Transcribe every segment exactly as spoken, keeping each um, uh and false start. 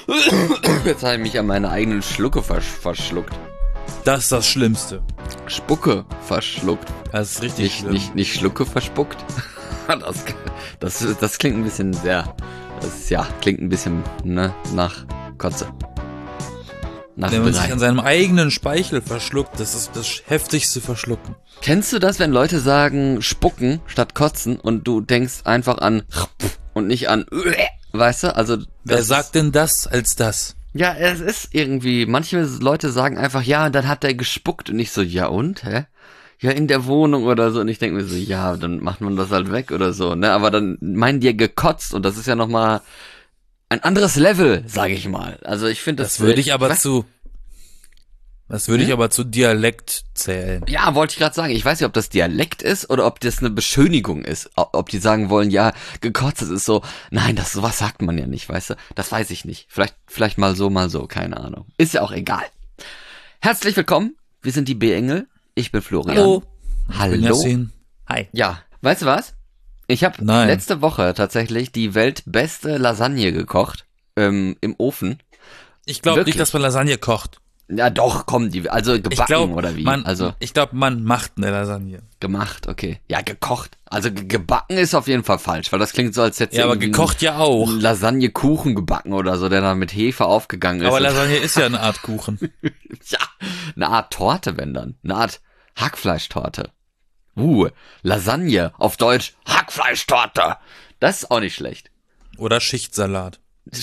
Jetzt habe ich mich an meine eigenen Schlucke versch verschluckt. Das ist das Schlimmste. Spucke verschluckt. Das ist richtig Nicht, schlimm. nicht, nicht Schlucke verspuckt. Das, das, das klingt ein bisschen sehr, das ist, ja, klingt ein bisschen, ne, nach Kotze. Nach Wenn man Brei. sich an seinem eigenen Speichel verschluckt, das ist das heftigste Verschlucken. Kennst du das, wenn Leute sagen spucken statt kotzen und du denkst einfach an und nicht an, weißt du, also. Wer das sagt denn das als das? Ja, es ist irgendwie, manche Leute sagen einfach, ja, und dann hat er gespuckt und ich so, ja und, hä? Ja, in der Wohnung oder so und ich denke mir so, ja, dann macht man das halt weg oder so, ne, aber dann meinen die ja gekotzt und das ist ja nochmal ein anderes Level, sage ich mal. Also ich finde das... Das würde ich aber was? zu, das würde Hm? ich aber zu Dialekt zählen. Ja, wollte ich gerade sagen. Ich weiß nicht, ob das Dialekt ist oder ob das eine Beschönigung ist. O- Ob die sagen wollen, ja, gekotzt, das ist so, nein, das sowas sagt man ja nicht, weißt du? Das weiß ich nicht. Vielleicht, vielleicht mal so, mal so, keine Ahnung. Ist ja auch egal. Herzlich willkommen. Wir sind die B-Engel. Ich bin Florian. Hallo. Hallo. Ich bin Yassin. Hi. Ja, weißt du was? Ich habe Nein. letzte Woche tatsächlich die weltbeste Lasagne gekocht, ähm, im Ofen. Ich glaube Wirklich? nicht, dass man Lasagne kocht. Ja, doch, komm, die, also gebacken Ich glaube, oder wie? man, Also ich glaube, man macht eine Lasagne. gemacht, okay. Ja, gekocht. Also ge gebacken ist auf jeden Fall falsch, weil das klingt so, als hätte Ja, aber gekocht ja auch. Lasagne-Kuchen gebacken oder so, der dann mit Hefe aufgegangen ist. Aber Und- Lasagne ist ja eine Art Kuchen. ja, eine Art Torte, wenn dann. Eine Art Hackfleischtorte. Uh, Lasagne, auf Deutsch Hackfleischtorte. Das ist auch nicht schlecht. Oder Schichtsalat.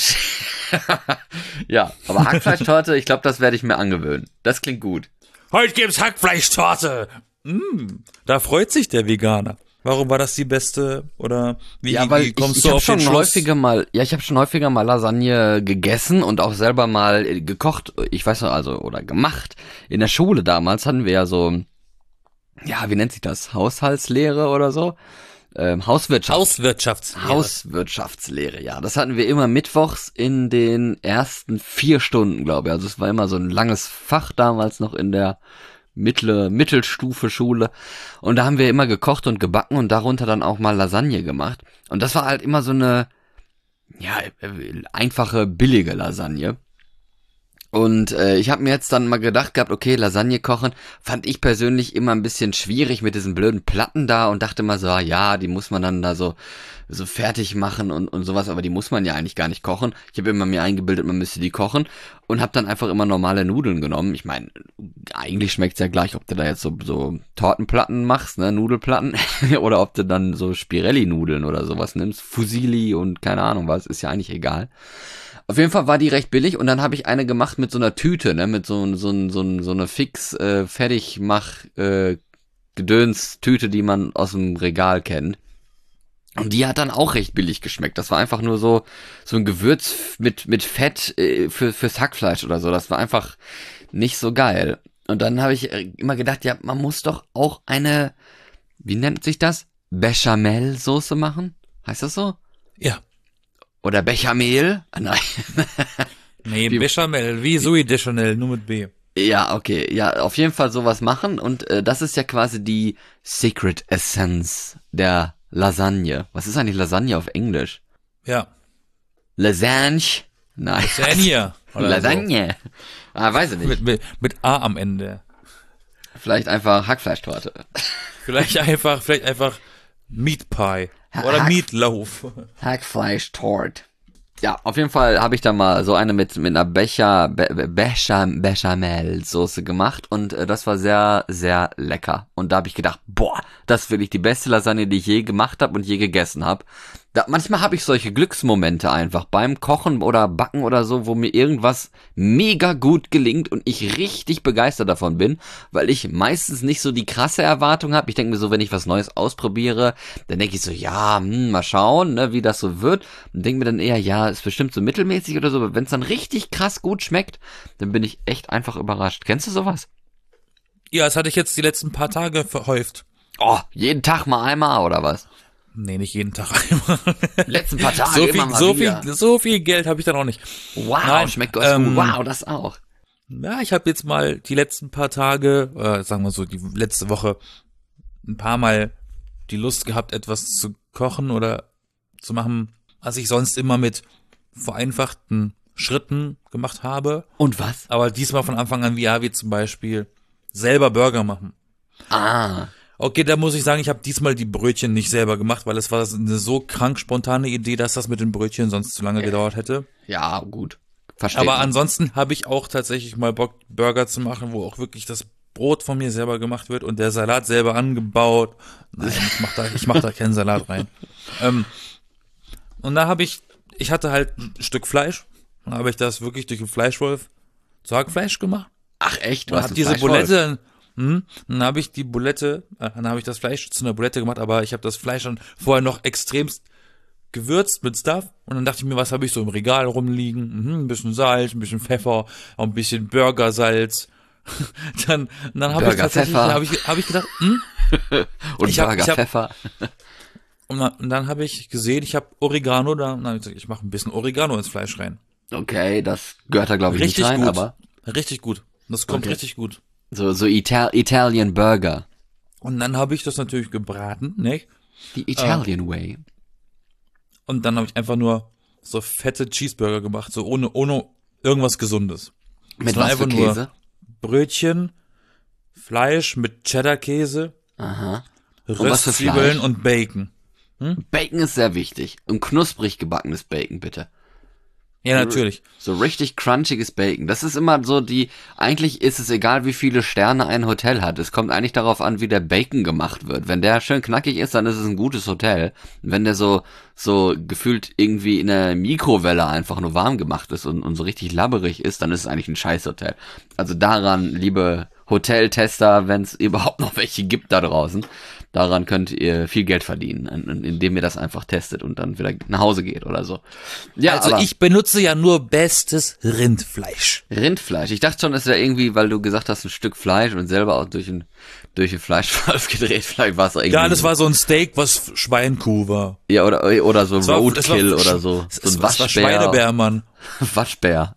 Ja, aber Hackfleischtorte, ich glaube, das werde ich mir angewöhnen. Das klingt gut. Heute gibt's Hackfleischtorte. Mm, da freut sich der Veganer. Warum war das die beste? Oder wie, Ja, weil wie kommst ich, du ich habe auf den schon Schluss? häufiger mal, ja, ich habe schon häufiger mal Lasagne gegessen und auch selber mal äh, gekocht. Ich weiß noch, also oder gemacht. In der Schule damals hatten wir ja so, ja, wie nennt sich das? Haushaltslehre oder so? Ähm, Hauswirtschaft. Hauswirtschaftslehre. Hauswirtschaftslehre, ja. Das hatten wir immer mittwochs in den ersten vier Stunden, glaube ich. Also es war immer so ein langes Fach damals noch in der mittlere Mittelstufe Schule. Und da haben wir immer gekocht und gebacken und darunter dann auch mal Lasagne gemacht. Und das war halt immer so eine, ja, äh, einfache, billige Lasagne. Und äh, ich habe mir jetzt dann mal gedacht gehabt, okay, Lasagne kochen fand ich persönlich immer ein bisschen schwierig mit diesen blöden Platten da und dachte mal so, ah, ja, die muss man dann da so so fertig machen und und sowas, aber die muss man ja eigentlich gar nicht kochen. Ich habe immer mir eingebildet, man müsste die kochen und habe dann einfach immer normale Nudeln genommen. Ich meine, eigentlich schmeckt's ja gleich, ob du da jetzt so so Tortenplatten machst, ne, Nudelplatten oder ob du dann so Spirelli-Nudeln oder sowas nimmst, Fusilli und keine Ahnung was, ist ja eigentlich egal. Auf jeden Fall war die recht billig und dann habe ich eine gemacht mit so einer Tüte, ne, mit so so so so eine fix äh, Fertigmach äh, Gedöns-Tüte, die man aus dem Regal kennt. Und die hat dann auch recht billig geschmeckt. Das war einfach nur so so ein Gewürz mit mit Fett äh, für fürs Hackfleisch oder so. Das war einfach nicht so geil. Und dann habe ich äh, immer gedacht, ja, man muss doch auch eine, wie nennt sich das? Bechamel-Soße machen? Heißt das so? Ja. Oder Bechamel? Ah, nein. Nee, Wie- Bechamel, wie Sui de Chanel, nur mit B. Ja, okay. Ja, auf jeden Fall sowas machen. Und äh, das ist ja quasi die Secret Essence der Lasagne. Was ist eigentlich Lasagne auf Englisch? Ja. Lasagne? Nein. Lasagne. Oder Lasagne. Ah, weiß ich So. nicht. Mit, mit, mit A am Ende. Vielleicht einfach Hackfleischtorte. Vielleicht einfach, vielleicht einfach Meat Pie. Oder Hack- Meatloaf. Hackfleischtort. Ja, auf jeden Fall habe ich da mal so eine mit mit einer Becher Be Be Bechamel Bechamel Soße gemacht und äh, das war sehr sehr lecker und da habe ich gedacht, boah, das ist wirklich die beste Lasagne, die ich je gemacht habe und je gegessen habe. Da, manchmal habe ich solche Glücksmomente einfach beim Kochen oder Backen oder so, wo mir irgendwas mega gut gelingt und ich richtig begeistert davon bin, weil ich meistens nicht so die krasse Erwartung habe. Ich denke mir so, wenn ich was Neues ausprobiere, dann denke ich so, ja, hm, mal schauen, ne, wie das so wird. Und denke mir dann eher, ja, ist bestimmt so mittelmäßig oder so. Aber wenn es dann richtig krass gut schmeckt, dann bin ich echt einfach überrascht. Kennst du sowas? Ja, das hatte ich jetzt die letzten paar Tage verhäuft. Oh, jeden Tag mal einmal oder was? Nee, nicht jeden Tag einmal. Letzten paar Tage so immer viel, mal so wieder. viel, so viel Geld habe ich dann auch nicht. Wow, Nein, schmeckt Gott ähm, gut. Wow, das auch. Ja, ich habe jetzt mal die letzten paar Tage, äh, sagen wir so, die letzte Woche ein paar Mal die Lust gehabt, etwas zu kochen oder zu machen, was ich sonst immer mit vereinfachten Schritten gemacht habe. Und was? Aber diesmal von Anfang an, wie ja, wie zum Beispiel selber Burger machen. Ah. Okay, da muss ich sagen, ich habe diesmal die Brötchen nicht selber gemacht, weil es war eine so krank spontane Idee, dass das mit den Brötchen sonst zu lange gedauert hätte. Ja, gut. Verstehe. Aber ansonsten habe ich auch tatsächlich mal Bock, Burger zu machen, wo auch wirklich das Brot von mir selber gemacht wird und der Salat selber angebaut. Nein, ich mach da, ich mach da keinen Salat rein. Ähm, und da habe ich, ich hatte halt ein Stück Fleisch. Dann habe ich das wirklich durch den Fleischwolf zu Hackfleisch gemacht. Ach echt? Du Und hast hab einen diese Fleischwolf? Bulette, hm, dann habe ich die Bulette, äh, dann habe ich das Fleisch zu einer Bulette gemacht, aber ich habe das Fleisch dann vorher noch extremst gewürzt mit Stuff und dann dachte ich mir, was habe ich so im Regal rumliegen? Mhm, ein bisschen Salz, ein bisschen Pfeffer, auch ein bisschen Burgersalz. dann dann habe ich tatsächlich, Burger-Pfeffer. habe ich, hab ich gedacht, hm? Und Ich hab- Burger ich hab- Pfeffer. Und dann, und dann habe ich gesehen, ich habe Oregano da, und dann habe ich gesagt, ich mache ein bisschen Oregano ins Fleisch rein. Okay, das gehört da glaube ich Richtig nicht rein, gut. aber Richtig gut. Das kommt Okay. richtig gut. so so Ital Italian Burger. Und dann habe ich das natürlich gebraten, ne? Die Italian Way. Und dann habe ich einfach nur so fette Cheeseburger gemacht, so ohne ohne irgendwas Gesundes. Mit war was für einfach nur- Käse? Brötchen, Fleisch mit Cheddar-Käse, Aha. Und was für Röstzwiebeln Fleisch? und Bacon. Bacon ist sehr wichtig. Und knusprig gebackenes Bacon, bitte. Ja, natürlich. So richtig crunchiges Bacon. Das ist immer so die, eigentlich ist es egal, wie viele Sterne ein Hotel hat. Es kommt eigentlich darauf an, wie der Bacon gemacht wird. Wenn der schön knackig ist, dann ist es ein gutes Hotel. Wenn der so, so gefühlt irgendwie in der Mikrowelle einfach nur warm gemacht ist und, und so richtig labberig ist, dann ist es eigentlich ein Scheißhotel. Also daran, liebe Hoteltester, wenn es überhaupt noch welche gibt da draußen, daran könnt ihr viel Geld verdienen, in- indem ihr das einfach testet und dann wieder nach Hause geht oder so. Ja, Also aber ich benutze ja nur bestes Rindfleisch. Rindfleisch. Ich dachte schon, es wäre irgendwie, weil du gesagt hast, ein Stück Fleisch und selber auch durch ein durch ein Fleischwolf gedreht. Vielleicht war es irgendwie. Ja, das war so ein Steak, was Schweinkuh war. ja oder oder so Es war- es war- Roadkill oder so. Es, So ein es war Waschbär. Schweinebär, Mann. Waschbär.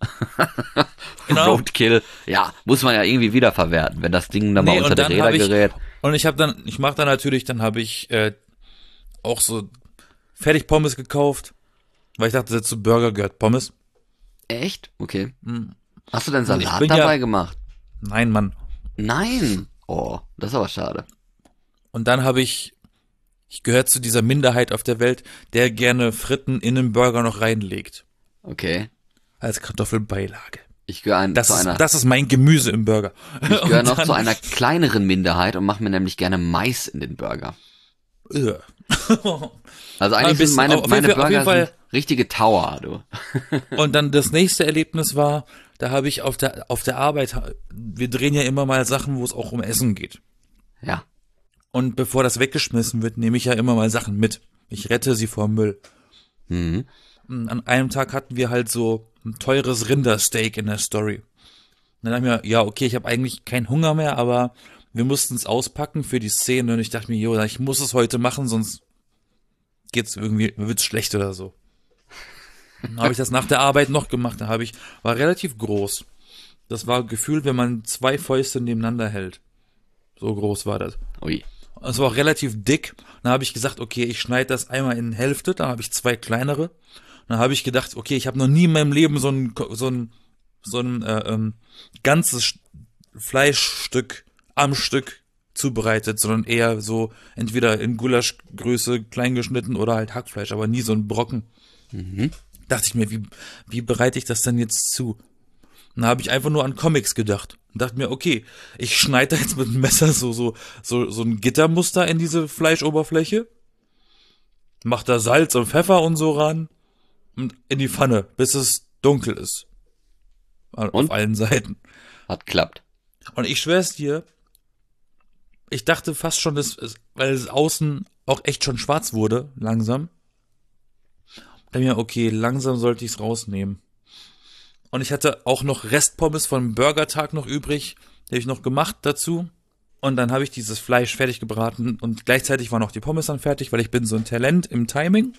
Genau. Roadkill. Ja, muss man ja irgendwie wiederverwerten, wenn das Ding dann mal Nee, unter und die dann Räder habe ich, gerät. und ich habe dann, ich mache dann natürlich, dann habe ich äh, auch so Fertigpommes gekauft, weil ich dachte, zu Burger gehört Pommes. Echt? Okay. Hm. Hast du denn ich Salat bin ja- dabei gemacht? Nein, Mann. Nein. Oh, das ist aber schade. Und dann habe ich, ich gehöre zu dieser Minderheit auf der Welt, der gerne Fritten in einen Burger noch reinlegt. Okay. Als Kartoffelbeilage. Ich gehöre ein, Das zu ist, einer das ist mein Gemüse im Burger. ich gehöre Und noch dann- zu einer kleineren Minderheit und mache mir nämlich gerne Mais in den Burger. Ugh. Also Ein eigentlich bisschen- sind meine, auf jeden meine Fall- auf Burger jeden Fall- sind richtige Tower, du. Und dann das nächste Erlebnis war, da habe ich auf der auf der Arbeit, wir drehen ja immer mal Sachen, wo es auch um Essen geht. Ja. Und bevor das weggeschmissen wird, nehme ich ja immer mal Sachen mit. Ich rette sie vor Müll. Mhm. Und an einem Tag hatten wir halt so ein teures Rindersteak in der Story. Und dann dachte ich mir, ja, okay, ich habe eigentlich keinen Hunger mehr, aber wir mussten es auspacken für die Szene und ich dachte mir, jo, ich muss es heute machen, sonst geht's irgendwie, wird's schlecht oder so. Dann habe ich das nach der Arbeit noch gemacht. Da habe ich, war relativ groß. Das war gefühlt, wenn man zwei Fäuste nebeneinander hält. So groß war das. Ui. Es war auch relativ dick. Dann habe ich gesagt, okay, ich schneide das einmal in Hälfte. Dann habe ich zwei kleinere. Dann habe ich gedacht, okay, ich habe noch nie in meinem Leben so ein so ein so ein äh, ähm, ganzes Sch- Fleischstück am Stück zubereitet, sondern eher so entweder in Gulaschgröße klein geschnitten oder halt Hackfleisch, aber nie so ein Brocken. Mhm. Dachte ich mir, wie wie bereite ich das denn jetzt zu? Dann habe ich einfach nur an Comics gedacht und dachte mir, okay, ich schneide da jetzt mit dem Messer so so so so ein Gittermuster in diese Fleischoberfläche, mach da Salz und Pfeffer und so ran und in die Pfanne, bis es dunkel ist. Auf Und? allen Seiten. Hat klappt. Und ich schwör's dir, ich dachte fast schon, dass es, weil es außen auch echt schon schwarz wurde, langsam. Dann mir, okay, langsam sollte ich's rausnehmen. Und ich hatte auch noch Restpommes vom Burgertag noch übrig, die habe ich noch gemacht dazu. Und dann habe ich dieses Fleisch fertig gebraten und gleichzeitig waren auch die Pommes dann fertig, weil ich bin so ein Talent im Timing.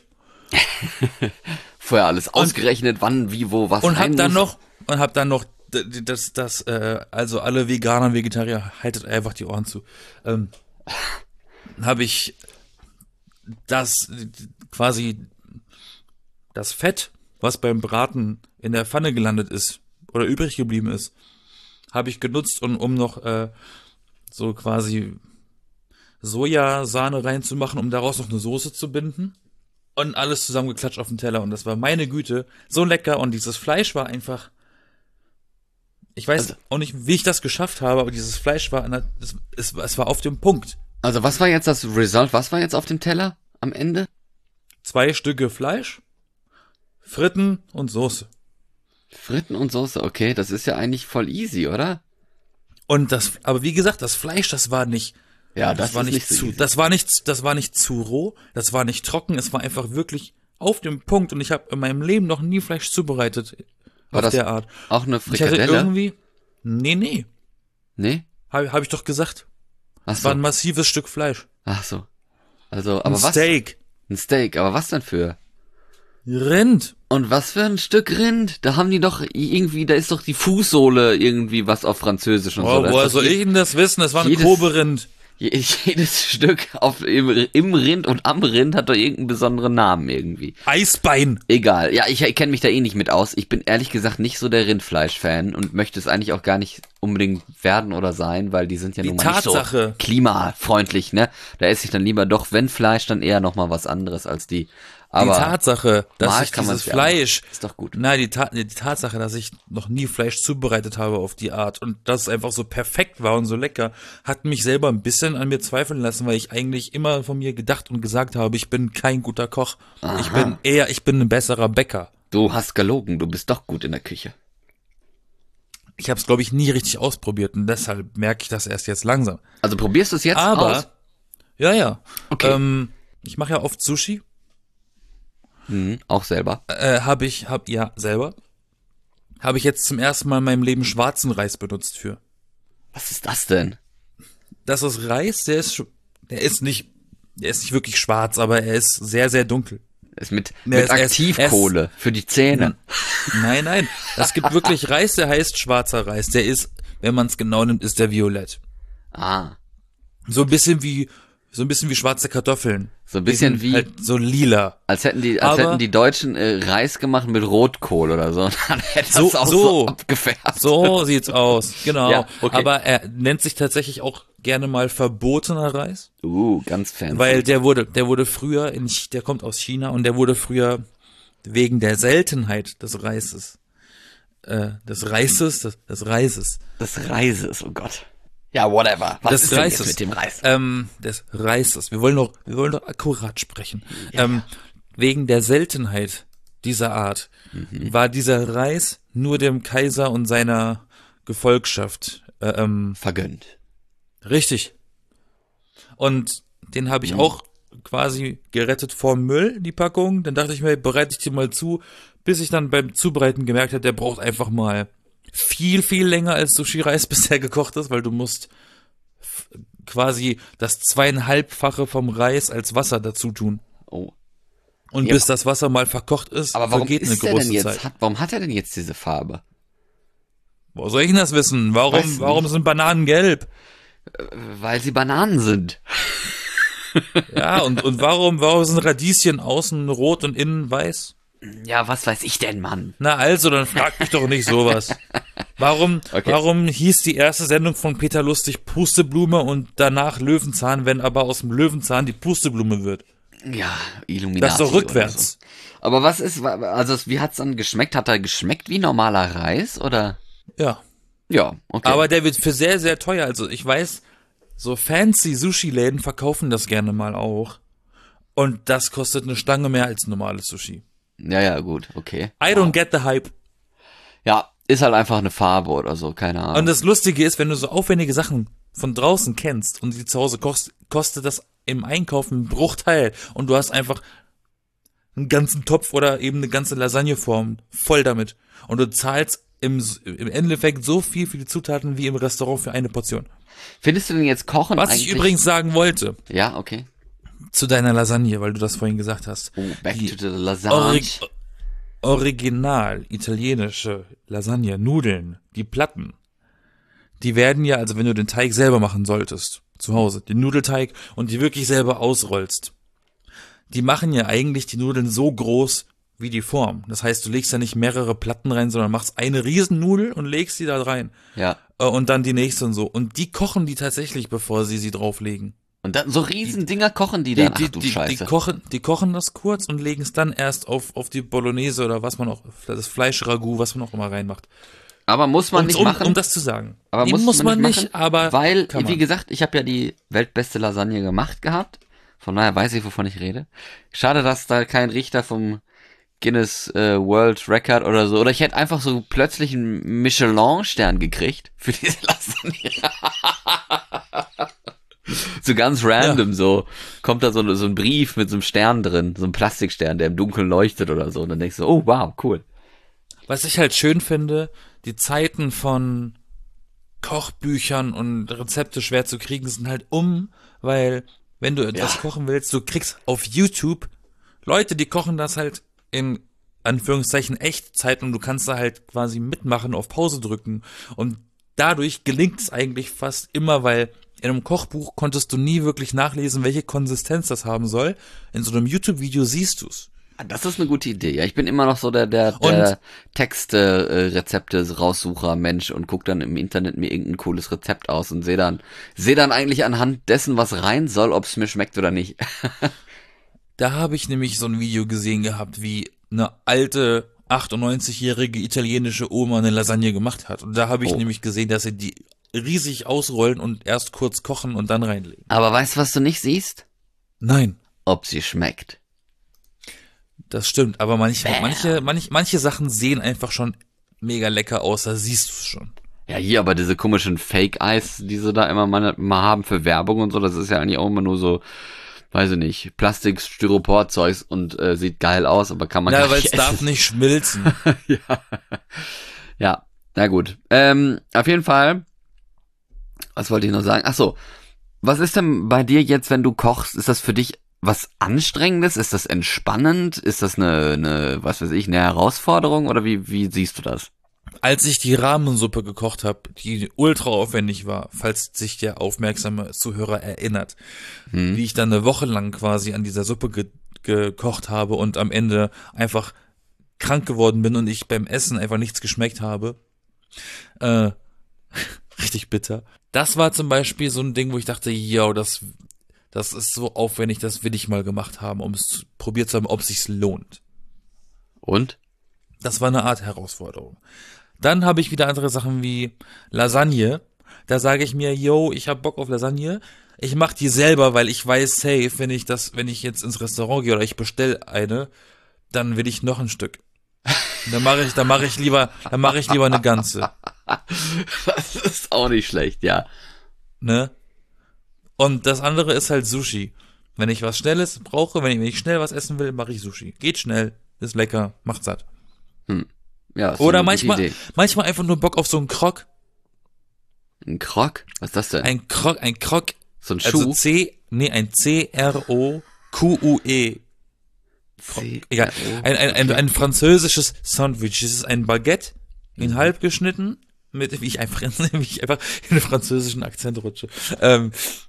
Vorher alles ausgerechnet, wann, wie, wo, was Und hab rein dann muss. noch und hab dann noch d- d- das das äh, also alle Veganer und Vegetarier, haltet einfach die Ohren zu. Ähm, habe ich das quasi das Fett was beim Braten in der Pfanne gelandet ist oder übrig geblieben ist, habe ich genutzt, um, um noch äh, so quasi Sojasahne reinzumachen, um daraus noch eine Soße zu binden. Und alles zusammengeklatscht auf den Teller. Und das war meine Güte so lecker. Und dieses Fleisch war einfach, ich weiß also, auch nicht, wie ich das geschafft habe, aber dieses Fleisch war, es, es, es war auf dem Punkt. Also was war jetzt das Result? Was war jetzt auf dem Teller am Ende? Zwei Stücke Fleisch, Fritten und Soße. Fritten und Soße, okay, das ist ja eigentlich voll easy, oder? Und das, aber wie gesagt, das Fleisch, das war nicht, Ja, das, das war ist nicht nicht so zu, easy. das war nicht, das war nicht zu roh, das war nicht trocken, es war einfach wirklich auf dem Punkt. Und ich habe in meinem Leben noch nie Fleisch zubereitet War auf das der Art. auch eine Ich hatte Frikadelle? irgendwie, nee, nee, Nee? habe hab ich doch gesagt. Ach Es war so. ein massives Stück Fleisch. Ach so. Also, Ein aber was? Steak. Ein Steak, aber was denn für? Rind. Und was für ein Stück Rind? Da haben die doch irgendwie, da ist doch die Fußsohle irgendwie was auf Französisch und so. Oh, Da ist woher doch soll je- ich denn das wissen? Das war ein jedes- Kobe-Rind. je- Jedes Stück auf, im, im Rind und am Rind hat doch irgendeinen besonderen Namen irgendwie. Eisbein. Egal. Ja, ich, ich kenne mich da eh nicht mit aus. Ich bin ehrlich gesagt nicht so der Rindfleisch-Fan und möchte es eigentlich auch gar nicht unbedingt werden oder sein, weil die sind ja Die nun mal nicht so Tatsache. klimafreundlich, ne? Da esse ich dann lieber doch, wenn Fleisch, dann eher nochmal was anderes als die. Aber die Tatsache, dass mal ich kann man's dieses ja Fleisch, ist doch gut. nein, die, Ta die Tatsache, dass ich noch nie Fleisch zubereitet habe auf die Art und dass es einfach so perfekt war und so lecker, hat mich selber ein bisschen an mir zweifeln lassen, weil ich eigentlich immer von mir gedacht und gesagt habe, ich bin kein guter Koch. Aha. Ich bin eher, ich bin ein besserer Bäcker. Du hast gelogen, du bist doch gut in der Küche. Ich habe es, glaube ich, nie richtig ausprobiert und deshalb merke ich das erst jetzt langsam. Also probierst du es jetzt Aber, aus? ja, ja. Okay. Ähm, ich mache ja oft Sushi. Mhm, auch selber. Äh, habe ich, hab, ja, selber. Habe ich jetzt zum ersten Mal in meinem Leben schwarzen Reis benutzt für. Was ist das denn? Das ist Reis, der ist, sch- der ist nicht, der ist nicht wirklich schwarz, aber er ist sehr, sehr dunkel. Ist mit, Nee, mit es- es- Aktivkohle für die Zähne. Nein, nein. Es gibt wirklich Reis, der heißt schwarzer Reis. Der ist, wenn man es genau nimmt, ist der violett. Ah, So ein bisschen wie, so ein bisschen wie schwarze Kartoffeln. so ein bisschen Die sind wie, halt so lila. als hätten die, als aber- hätten die Deutschen äh, Reis gemacht mit Rotkohl oder so. Und dann hätte So- das auch so, so. abgefärbt. So sieht's aus. Genau. Ja, okay. Aber er nennt sich tatsächlich auch gerne mal verbotener Reis. Uh, ganz fancy. Weil der wurde, der wurde früher in, Ch- der kommt aus China und der wurde früher wegen der Seltenheit des Reises, äh, des Reises, des, des Reises, des Reises, oh Gott. Ja, whatever. Was des ist denn Reises, jetzt mit dem Reis? ähm, des Reises. Wir wollen doch, wir wollen doch akkurat sprechen. Ähm, wegen der Seltenheit dieser Art war dieser Reis nur dem Kaiser und seiner Gefolgschaft äh, ähm, Vergönnt. richtig. Und den habe ich auch quasi gerettet vor Müll, die Packung. Dann dachte ich mir, bereite ich die mal zu, bis ich dann beim Zubereiten gemerkt habe, der braucht einfach mal viel, viel länger als Sushi-Reis bisher gekocht ist, weil du musst f- quasi das zweieinhalbfache vom Reis als Wasser dazu tun. Oh. Und Ja, bis das Wasser mal verkocht ist, Aber warum vergeht eine ist der große denn jetzt, Zeit. hat, warum hat er denn jetzt diese Farbe? Wo soll ich denn das wissen? Weiß Warum, nicht. warum sind Bananen gelb? Weil sie Bananen sind. Ja, und, und warum, warum sind Radieschen außen rot und innen weiß? Ja, was weiß ich denn, Mann? Na also, dann frag mich doch nicht sowas. Warum, Okay. warum hieß die erste Sendung von Peter Lustig Pusteblume und danach Löwenzahn, wenn aber aus dem Löwenzahn die Pusteblume wird? Ja, Illuminati. Das ist doch oder rückwärts. So. Aber was ist, also wie hat's dann geschmeckt? Hat er geschmeckt wie normaler Reis oder? Ja. Ja, okay. Aber der wird für sehr, sehr teuer. Also ich weiß, so fancy Sushi-Läden verkaufen das gerne mal auch. Und das kostet eine Stange mehr als normales Sushi. ja, ja, gut, okay. I don't get the hype. Ja, ist halt einfach eine Farbe oder so, keine Ahnung. Und das Lustige ist, wenn du so aufwendige Sachen von draußen kennst und die zu Hause kochst, kostet das im Einkauf einen Bruchteil. Und du hast einfach einen ganzen Topf oder eben eine ganze Lasagneform voll damit. Und du zahlst im, im Endeffekt so viel für die Zutaten wie im Restaurant für eine Portion. Findest du denn jetzt Kochen Was eigentlich? ich übrigens sagen wollte Ja, okay. zu deiner Lasagne, weil du das vorhin gesagt hast. Oh, back Die to the Lasagne. Orig original italienische Lasagne, Nudeln, die Platten, die werden ja, also wenn du den Teig selber machen solltest, zu Hause, den Nudelteig und die wirklich selber ausrollst, die machen ja eigentlich die Nudeln so groß, wie die Form. Das heißt, du legst da nicht mehrere Platten rein, sondern machst eine Riesennudel und legst die da rein. Ja. Äh, und dann die nächste und so. Und die kochen die tatsächlich, bevor sie sie drauflegen. Und dann so riesen Dinger kochen die dann, Die, ach du die, Scheiße. die, kochen, die kochen das kurz und legen es dann erst auf, auf die Bolognese oder was man auch, das Fleischragout, was man auch immer reinmacht. Aber muss man um, nicht um, machen. Um das zu sagen. Aber Nee, muss, muss man, man nicht, nicht, machen, aber weil, kann wie man. gesagt, ich habe ja die weltbeste Lasagne gemacht gehabt. Von daher weiß ich, wovon ich rede. Schade, dass da kein Richter vom Guinness äh, World Record oder so. Oder ich hätte einfach so plötzlich einen Michelin-Stern gekriegt für diese Lasagne. So ganz random, Ja. so kommt da so, so ein Brief mit so einem Stern drin, so ein Plastikstern, der im Dunkeln leuchtet oder so. Und dann denkst du, oh wow, cool. Was ich halt schön finde, die Zeiten von Kochbüchern und Rezepte schwer zu kriegen sind halt um, weil wenn du etwas Ja. kochen willst, du kriegst auf YouTube Leute, die kochen das halt in Anführungszeichen Echtzeit und du kannst da halt quasi mitmachen, auf Pause drücken und dadurch gelingt es eigentlich fast immer, weil in einem Kochbuch konntest du nie wirklich nachlesen, welche Konsistenz das haben soll. In so einem YouTube-Video siehst du's. Das ist eine gute Idee. Ja, ich bin immer noch so der, der, der Texte, äh, Rezepte, Raussucher, Mensch und guck dann im Internet mir irgendein cooles Rezept aus und sehe dann, sehe dann eigentlich anhand dessen, was rein soll, ob es mir schmeckt oder nicht. Da habe ich nämlich so ein Video gesehen gehabt, wie eine alte achtundneunzigjährige italienische Oma eine Lasagne gemacht hat. Und da habe ich Oh. nämlich gesehen, dass sie die riesig ausrollen und erst kurz kochen und dann reinlegen. Aber weißt du, was du nicht siehst? Nein, Ob sie schmeckt. das stimmt. Aber manche, Bam. manche, manche, manche Sachen sehen einfach schon mega lecker aus. Da siehst du es schon. Ja, hier aber diese komischen Fake-Eis, die sie da immer mal, mal haben für Werbung und so, das ist ja eigentlich auch immer nur so, weiß ich nicht, Plastik, Styropor-Zeugs und äh, sieht geil aus, aber kann man Ja, gar weil es nicht darf essen. nicht schmilzen. ja. ja, na gut. Ähm, auf jeden Fall, was wollte ich noch sagen? Ach so, was ist denn bei dir jetzt, wenn du kochst? Ist das für dich was Anstrengendes? Ist das entspannend? Ist das eine, eine was weiß ich, eine Herausforderung? Oder wie, wie siehst du das? Als ich die Rahmensuppe gekocht habe, die ultra aufwendig war, falls sich der aufmerksame Zuhörer erinnert, Hm? wie ich dann eine Woche lang quasi an dieser Suppe ge gekocht habe und am Ende einfach krank geworden bin und ich beim Essen einfach nichts geschmeckt habe. Äh, richtig bitter. Das war zum Beispiel so ein Ding, wo ich dachte, yo, das, das ist so aufwendig, das will ich mal gemacht haben, um es zu- probiert zu haben, ob es sich lohnt. Und? Das war eine Art Herausforderung. Dann habe ich wieder andere Sachen wie Lasagne. Da sage ich mir, yo, ich habe Bock auf Lasagne. Ich mache die selber, weil ich weiß safe, wenn ich das, wenn ich jetzt ins Restaurant gehe oder ich bestell eine, dann will ich noch ein Stück. Dann mache ich, dann mache ich lieber, dann mache ich lieber eine ganze, Das ist auch nicht schlecht, ja. ne? Und das andere ist halt Sushi. Wenn ich was Schnelles brauche, wenn ich, wenn ich schnell was essen will, mache ich Sushi. Geht schnell, ist lecker, macht satt. Ja, ist Oder eine gute manchmal, Idee. manchmal einfach nur Bock auf so einen Krog. Ein Krog? Was ist das denn? Ein Krog, ein Krog, so ein also Schuh? C, nee, ein C R O Q U E. C- Egal. Ein, ein, ein, ein französisches Sandwich. Es ist ein Baguette in Mhm. halb geschnitten, mit, wie ich einfach, wie ich einfach in den französischen Akzent rutsche. Ähm,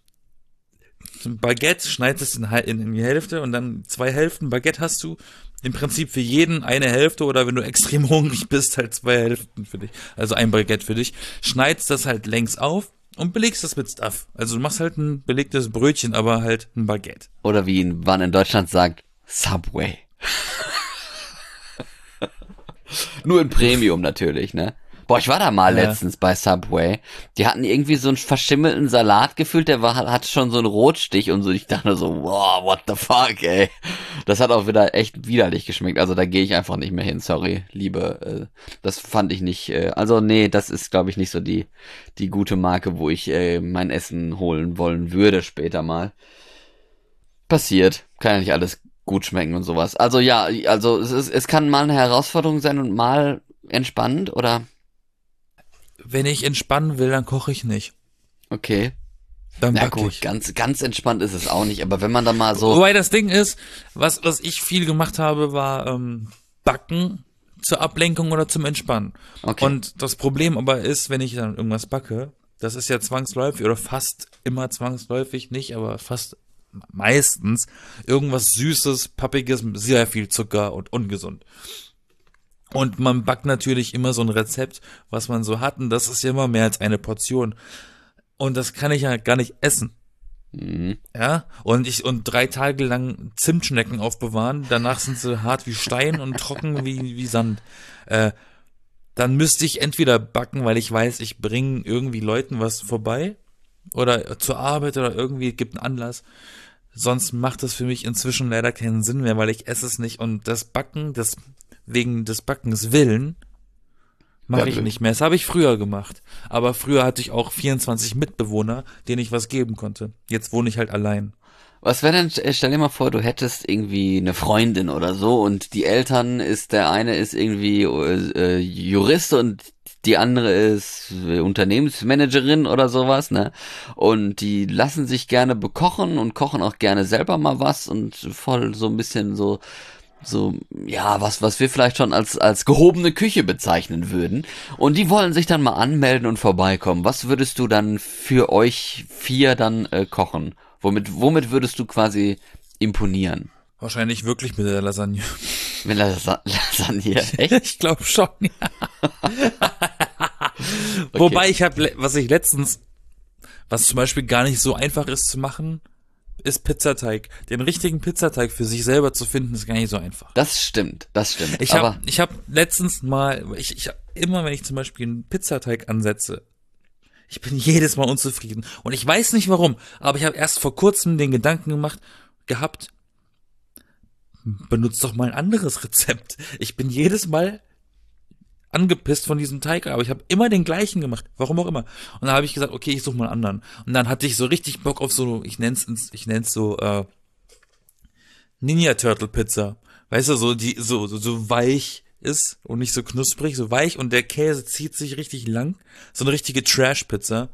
ein Baguette schneidest in, in, in die Hälfte und dann zwei Hälften Baguette hast du. Im Prinzip für jeden eine Hälfte oder wenn du extrem hungrig bist, halt zwei Hälften für dich. Also ein Baguette für dich. Schneidest das halt längs auf und belegst das mit Stuff. Also du machst halt ein belegtes Brötchen, aber halt ein Baguette. Oder wie man in Deutschland sagt, Subway. Nur in Premium natürlich, ne? Boah, ich war da mal Ja. letztens bei Subway. Die hatten irgendwie so einen verschimmelten Salat gefüllt, der war, hatte schon so einen Rotstich und so. Ich dachte so, wow, what the fuck, ey. Das hat auch wieder echt widerlich geschmeckt. Also da gehe ich einfach nicht mehr hin, sorry, liebe. Äh, das fand ich nicht, äh, also nee, das ist, glaube ich, nicht so die, die gute Marke, wo ich äh, mein Essen holen wollen würde später mal. Passiert. Kann ja nicht alles gut schmecken und sowas. Also ja, also es, ist, es kann mal eine Herausforderung sein und mal entspannend, oder? Wenn ich entspannen will, dann koche ich nicht. Okay. Dann Na backe gut, ich. ganz, ganz entspannt ist es auch nicht, aber wenn man dann mal so, Wobei das Ding ist, was, was ich viel gemacht habe, war ähm, Backen zur Ablenkung oder zum Entspannen. okay, Und das Problem aber ist, wenn ich dann irgendwas backe, das ist ja zwangsläufig oder fast immer zwangsläufig, nicht, aber fast meistens irgendwas Süßes, Pappiges, sehr viel Zucker und ungesund. Und man backt natürlich immer so ein Rezept, was man so hat, und das ist ja immer mehr als eine Portion. Und das kann ich ja gar nicht essen. Mhm. Ja, und ich, und drei Tage lang Zimtschnecken aufbewahren, danach sind sie hart wie Stein und trocken wie, wie Sand. Äh, dann müsste ich entweder backen, weil ich weiß, ich bringe irgendwie Leuten was vorbei, oder zur Arbeit, oder irgendwie gibt einen Anlass. Sonst macht das für mich inzwischen leider keinen Sinn mehr, weil ich esse es nicht, und das Backen, das wegen des Backens willen, mache Ja, ich blöd. nicht mehr. Das habe ich früher gemacht. Aber früher hatte ich auch vierundzwanzig Mitbewohner, denen ich was geben konnte. Jetzt wohne ich halt allein. Was wäre denn, äh, stell dir mal vor, du hättest irgendwie eine Freundin oder so und die Eltern ist, der eine ist irgendwie äh, Jurist und die andere ist äh, Unternehmensmanagerin oder sowas, ne? Und die lassen sich gerne bekochen und kochen auch gerne selber mal was und voll so ein bisschen so so, ja, was, was wir vielleicht schon als, als gehobene Küche bezeichnen würden. Und die wollen sich dann mal anmelden und vorbeikommen. Was würdest du dann für euch vier dann äh, kochen? Womit, womit würdest du quasi imponieren? Wahrscheinlich wirklich mit der Lasagne. Mit Lasa Lasagne, echt? Ich glaube schon, ja. Wobei ich habe, was ich letztens, was zum Beispiel gar nicht so einfach ist zu machen, ist Pizzateig. Den richtigen Pizzateig für sich selber zu finden, ist gar nicht so einfach. Das stimmt, das stimmt. Ich Aber habe ich hab letztens mal, ich, ich immer wenn ich zum Beispiel einen Pizzateig ansetze, ich bin jedes Mal unzufrieden. Und ich weiß nicht warum, aber ich habe erst vor kurzem den Gedanken gemacht, gehabt, benutzt doch mal ein anderes Rezept. Ich bin jedes Mal angepisst von diesem Teig, aber ich habe immer den gleichen gemacht, warum auch immer. Und dann habe ich gesagt, okay, ich suche mal einen anderen. Und dann hatte ich so richtig Bock auf so, ich nenn's, ich nenn's so äh, Ninja Turtle Pizza. Weißt du, so die so so, so weich ist und nicht so knusprig, so weich, und der Käse zieht sich richtig lang. So eine richtige Trash-Pizza.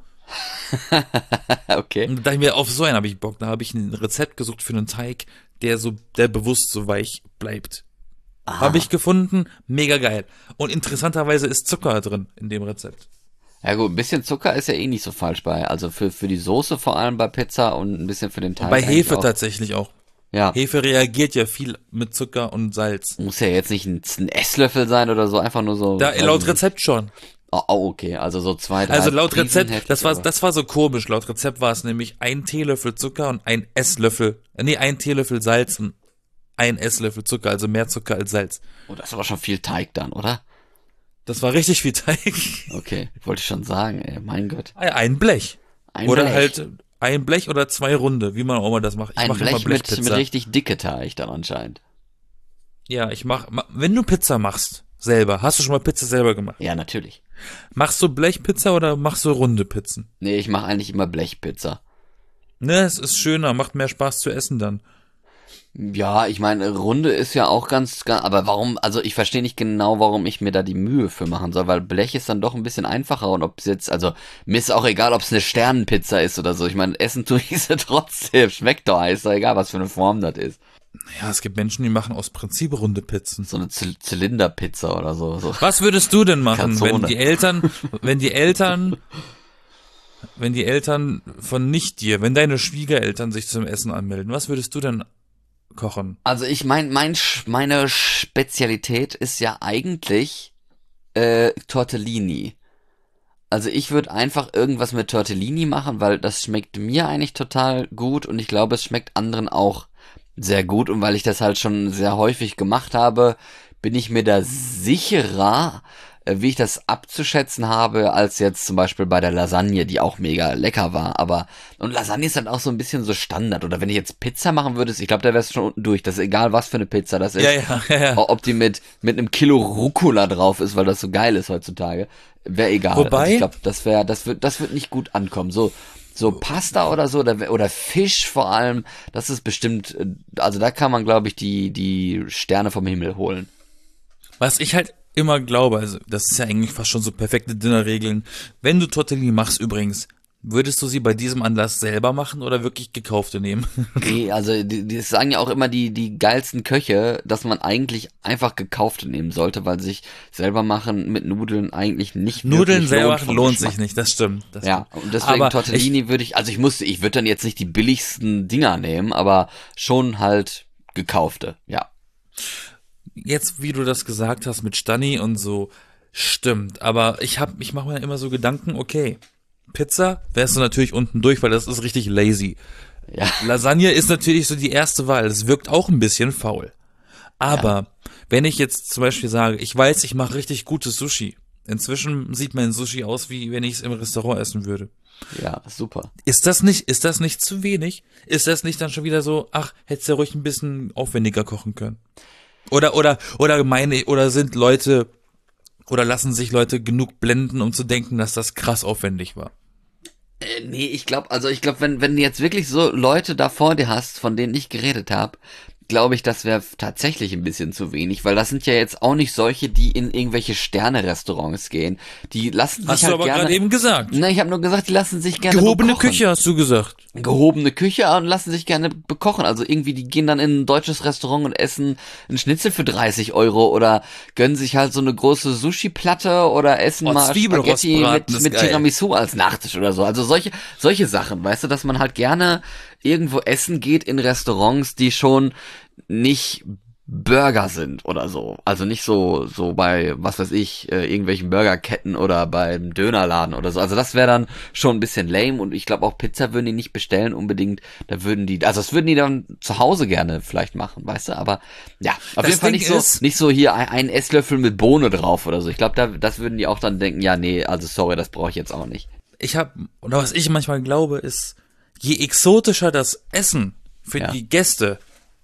okay. Und da dachte ich mir, auf so einen habe ich Bock. Da habe ich ein Rezept gesucht für einen Teig, der so, der bewusst so weich bleibt. Habe ich gefunden, mega geil. Und interessanterweise ist Zucker drin in dem Rezept. Ja gut, ein bisschen Zucker ist ja eh nicht so falsch bei. Also für, für die Soße vor allem bei Pizza und ein bisschen für den Teig. Bei eigentlich Hefe auch. tatsächlich auch. Ja, Hefe reagiert ja viel mit Zucker und Salz. muss ja jetzt nicht ein, ein Esslöffel sein oder so, einfach nur so. Da, weiß laut nicht. Rezept schon. Oh, oh, okay, also so zwei, drei Also laut Prisen Rezept, hätte das ich war, aber- das war so komisch. Laut Rezept war es nämlich ein Teelöffel Zucker und ein Esslöffel, äh, nee, ein Teelöffel Salz und ein Esslöffel Zucker, also mehr Zucker als Salz. Oh, das ist aber schon viel Teig dann, oder? Das war richtig viel Teig. Okay, wollte ich schon sagen, ey, mein Gott. Ein Blech. Ein oder Blech. halt ein Blech oder zwei Runde, wie man auch immer das macht. Ich Ein mache immer Blech mit, mit Blechpizza. richtig dicke Teig dann anscheinend. Ja, ich mach, ma- wenn du Pizza machst, selber, hast du schon mal Pizza selber gemacht? Ja, natürlich. Machst du Blechpizza oder machst du runde Pizzen? Nee, ich mache eigentlich immer Blechpizza. Ne, es ist schöner, macht mehr Spaß zu essen dann. Ja, ich meine, Runde ist ja auch ganz, ganz, aber warum, also ich verstehe nicht genau, warum ich mir da die Mühe für machen soll, weil Blech ist dann doch ein bisschen einfacher und ob es jetzt, also mir ist auch egal, ob es eine Sternenpizza ist oder so, ich meine, essen tue ich sie trotzdem, schmeckt doch, ist doch egal, was für eine Form das ist. Ja, es gibt Menschen, die machen aus Prinzip runde Pizzen. So eine Zy- Zylinderpizza oder so. so. Was würdest du denn machen, Calzone. wenn die Eltern, wenn die Eltern, wenn die Eltern von nicht dir, wenn deine Schwiegereltern sich zum Essen anmelden, was würdest du denn kochen? Also ich mein, mein, Sch- meine Spezialität ist ja eigentlich äh, Tortellini. Also ich würde einfach irgendwas mit Tortellini machen, weil das schmeckt mir eigentlich total gut und ich glaube, es schmeckt anderen auch sehr gut und weil ich das halt schon sehr häufig gemacht habe, bin ich mir da sicherer, äh, wie ich das abzuschätzen habe, als jetzt zum Beispiel bei der Lasagne, die auch mega lecker war. Aber und Lasagne ist halt auch so ein bisschen so Standard. Oder wenn ich jetzt Pizza machen würde, ich glaube, da wäre es schon unten durch. Das ist egal, was für eine Pizza das ist. Ja, ja, ja, ja. Ob die mit mit einem Kilo Rucola drauf ist, weil das so geil ist heutzutage, wäre egal. Wobei- also ich glaube, das wäre, das wird, das wird nicht gut ankommen. So so Pasta oder so oder, oder Fisch vor allem, das ist bestimmt, äh, also da kann man, glaube ich, die die Sterne vom Himmel holen. Was ich halt immer glaube, also das ist ja eigentlich fast schon so perfekte Dinnerregeln. Wenn du Tortellini machst übrigens, Würdest du sie bei diesem Anlass selber machen oder wirklich gekaufte nehmen? Nee, also die, die sagen ja auch immer die die geilsten Köche, dass man eigentlich einfach gekaufte nehmen sollte, weil sich selber machen mit Nudeln eigentlich nicht Nudeln wirklich selber lohnt machen vom lohnt Geschmack. sich nicht, das stimmt. Das Ja, stimmt. und deswegen Aber Tortellini würde ich, also ich musste, ich würde dann jetzt nicht die billigsten Dinger nehmen, aber schon halt gekaufte, ja. Ich, jetzt, wie du das gesagt hast mit Stani und so, stimmt. Aber ich hab, ich mache mir immer so Gedanken, okay, Pizza wärst du natürlich unten durch, weil das ist richtig lazy. Ja. Lasagne ist natürlich so die erste Wahl. Das wirkt auch ein bisschen faul. Aber ja. wenn ich jetzt zum Beispiel sage, ich weiß, ich mache richtig gutes Sushi. Inzwischen sieht mein Sushi aus, wie wenn ich es im Restaurant essen würde. Ja, super. Ist das nicht, ist das nicht zu wenig? Ist das nicht dann schon wieder so, ach, hättest du ja ruhig ein bisschen aufwendiger kochen können? Oder, oder, oder meine, oder sind Leute, oder lassen sich Leute genug blenden, um zu denken, dass das krass aufwendig war? Äh, nee, ich glaube, also ich glaube, wenn wenn du jetzt wirklich so Leute da vor dir hast, von denen ich geredet habe, glaube ich, das wäre tatsächlich ein bisschen zu wenig, weil das sind ja jetzt auch nicht solche, die in irgendwelche Sterne-Restaurants gehen. Die lassen sich Hast halt du aber gerne. gerade eben gesagt. Na, ich habe nur gesagt, die lassen sich gerne Gehobene bekochen. Küche hast du gesagt. Gehobene Küche und lassen sich gerne bekochen. Also irgendwie, die gehen dann in ein deutsches Restaurant und essen einen Schnitzel für dreißig Euro oder gönnen sich halt so eine große Sushi-Platte oder essen Oh, mal Spaghetti Zwiebelrostbraten mit, ist mit geil. Tiramisu als Nachtisch oder so. Also solche, solche Sachen, weißt du, dass man halt gerne irgendwo essen geht in Restaurants, die schon nicht Burger sind oder so. Also nicht so so bei, was weiß ich, äh, irgendwelchen Burgerketten oder beim Dönerladen oder so. Also das wäre dann schon ein bisschen lame und ich glaube auch Pizza würden die nicht bestellen unbedingt. Da würden die, also das würden die dann zu Hause gerne vielleicht machen, weißt du? Aber ja, auf Das jeden Fall Ding nicht so, ist- nicht so hier ein, ein Esslöffel mit Bohne drauf oder so. Ich glaube, da, das würden die auch dann denken, ja, nee, also sorry, das brauche ich jetzt auch nicht. Ich habe, oder was ich manchmal glaube, ist, je exotischer das Essen für Ja. die Gäste,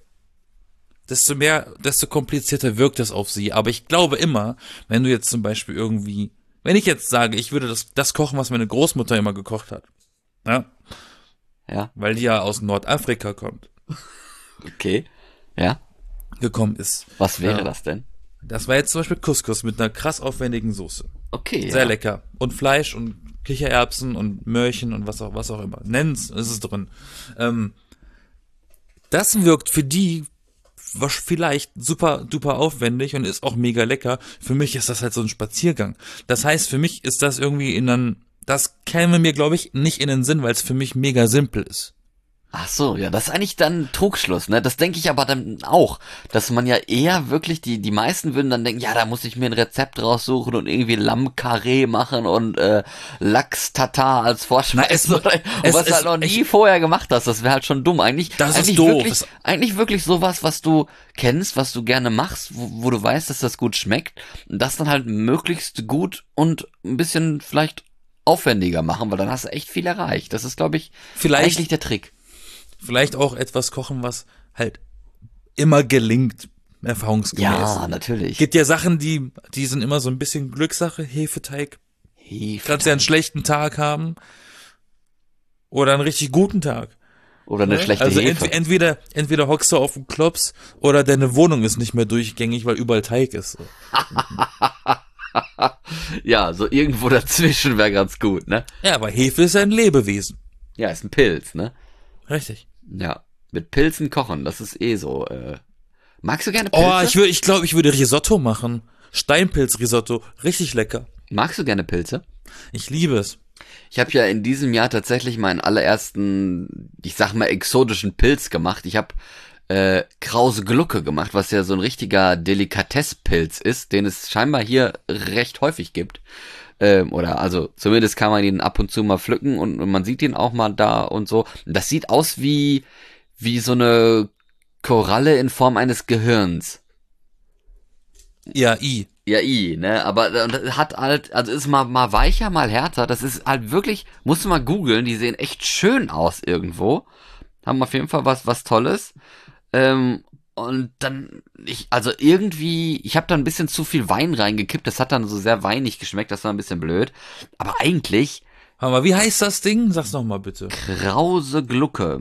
desto mehr, desto komplizierter wirkt es auf sie. Aber ich glaube immer, wenn du jetzt zum Beispiel irgendwie, wenn ich jetzt sage, ich würde das, das kochen, was meine Großmutter immer gekocht hat, ja, Ja, weil die ja aus Nordafrika kommt, okay. Ja, gekommen ist. was wäre Ja. das denn? Das war jetzt zum Beispiel Couscous mit einer krass aufwendigen Soße. Okay, Sehr ja. lecker. Und Fleisch und Kichererbsen und Möhrchen und was auch, was auch immer. Nenn's, ist es drin. Ähm, das wirkt für die was vielleicht super duper aufwendig und ist auch mega lecker. Für mich ist das halt so ein Spaziergang. Das heißt, für mich ist das irgendwie in einen, das käme mir, glaube ich, nicht in den Sinn, weil es für mich mega simpel ist. Ach so, ja, das ist eigentlich dann ein Trugschluss, ne? Das denke ich aber dann auch, dass man ja eher wirklich, die die meisten würden dann denken, ja, da muss ich mir ein Rezept raussuchen und irgendwie Lammkarree machen und äh, Lachs-Tatar als Vorspeise. Na, es- oder, und es- was du es- halt noch nie ich- vorher gemacht hast, das wäre halt schon dumm. Eigentlich, Das ist eigentlich doof. Wirklich, Das- eigentlich wirklich sowas, was du kennst, was du gerne machst, wo, wo du weißt, dass das gut schmeckt und das dann halt möglichst gut und ein bisschen vielleicht aufwendiger machen, weil dann hast du echt viel erreicht. Das ist, glaube ich, Vielleicht- eigentlich der Trick. Vielleicht auch etwas kochen, was halt immer gelingt, erfahrungsgemäß. Ja, natürlich. Gibt ja Sachen, die, die sind immer so ein bisschen Glückssache, Hefeteig. Kannst ja einen schlechten Tag haben oder einen richtig guten Tag. Oder eine schlechte also Hefe. ent, entweder entweder hockst du auf dem Klops oder deine Wohnung ist nicht mehr durchgängig, weil überall Teig ist. Ja, so irgendwo dazwischen wäre ganz gut, ne? Ja, aber Hefe ist ein Lebewesen. Ja, ist ein Pilz, ne? Richtig. Ja, mit Pilzen kochen, das ist eh so. Äh. Magst du gerne Pilze? Oh, ich würde, ich glaube, ich würde Risotto machen. Steinpilz-Risotto, richtig lecker. Magst du gerne Pilze? Ich liebe es. Ich habe ja in diesem Jahr tatsächlich meinen allerersten, ich sag mal, exotischen Pilz gemacht. Ich habe äh, Krause Glucke gemacht, was ja so ein richtiger Delikatesspilz ist, den es scheinbar hier recht häufig gibt. Ähm, oder also zumindest kann man ihn ab und zu mal pflücken und, und man sieht ihn auch mal da und so. Das sieht aus wie wie so eine Koralle in Form eines Gehirns. Ja, i. Ja, i, ne, aber das hat halt, also ist mal, mal weicher, mal härter, das ist halt wirklich, musst du mal googeln, die sehen echt schön aus irgendwo, haben auf jeden Fall was, was Tolles, ähm, und dann, ich, also irgendwie, ich habe da ein bisschen zu viel Wein reingekippt, das hat dann so sehr weinig geschmeckt, das war ein bisschen blöd, aber eigentlich, Warte mal, wie heißt das Ding? Sag's noch mal bitte. Krause Glucke.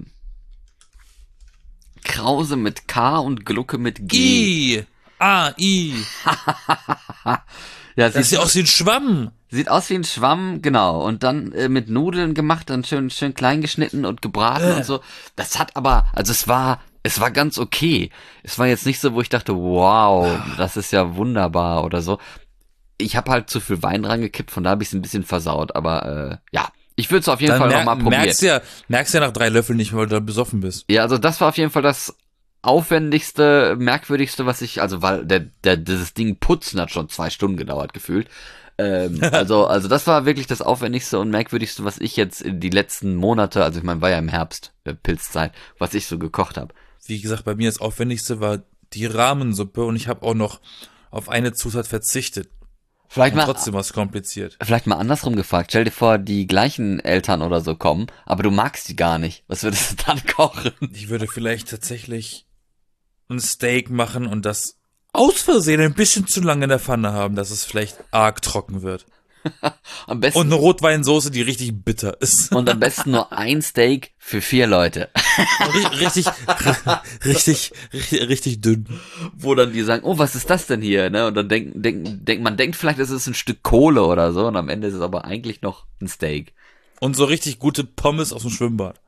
Krause mit K und Glucke mit G. I. Ah, I. Ja, Das ist ja du? aus wie ein Schwamm. Sieht aus wie ein Schwamm, genau. Und dann äh, mit Nudeln gemacht, dann schön, schön klein geschnitten und gebraten Äh. und so. Das hat aber, also es war, es war ganz okay. Es war jetzt nicht so, wo ich dachte, wow, das ist ja wunderbar oder so. Ich habe halt zu viel Wein reingekippt, von da habe ich es ein bisschen versaut. Aber äh, ja, ich würde es auf jeden Dann Fall mer- nochmal probieren. merkst du ja, merkst ja nach drei Löffeln nicht, weil du da besoffen bist. Ja, also das war auf jeden Fall das aufwendigste, merkwürdigste, was ich, also weil der, der dieses Ding putzen hat schon zwei Stunden gedauert gefühlt. Ähm, also, also das war wirklich das aufwendigste und merkwürdigste, was ich jetzt in die letzten Monate, also ich meine, war ja im Herbst, äh, Pilzzeit, was ich so gekocht habe. Wie gesagt, bei mir das Aufwendigste war die Rahmensuppe und ich habe auch noch auf eine Zutat verzichtet. Vielleicht Und mal, trotzdem war es kompliziert. vielleicht mal andersrum gefragt. Stell dir vor, die gleichen Eltern oder so kommen, aber du magst die gar nicht. Was würdest du dann kochen? Ich würde vielleicht tatsächlich ein Steak machen und das aus Versehen ein bisschen zu lange in der Pfanne haben, dass es vielleicht arg trocken wird. Am besten, Und eine Rotweinsoße, die richtig bitter ist. und am besten nur ein Steak für vier Leute. Ri- richtig, richtig, richtig, richtig dünn. Wo dann die sagen, oh, was ist das denn hier? Ne? Und dann denkt, denkt, denkt, man denkt vielleicht, es ist ein Stück Kohle oder so, und am Ende ist es aber eigentlich noch ein Steak. Und so richtig gute Pommes aus dem Schwimmbad.